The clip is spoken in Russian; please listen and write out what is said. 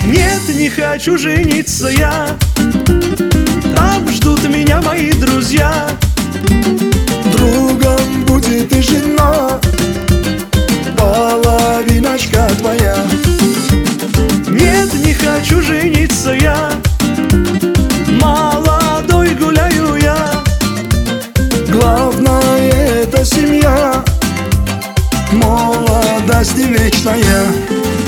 Нет, не хочу жениться я, там ждут меня мои друзья. Другом будет и жена, половиночка твоя. Нет, не хочу жениться я, молодой гуляю я. Главное это семья, молодость не вечная.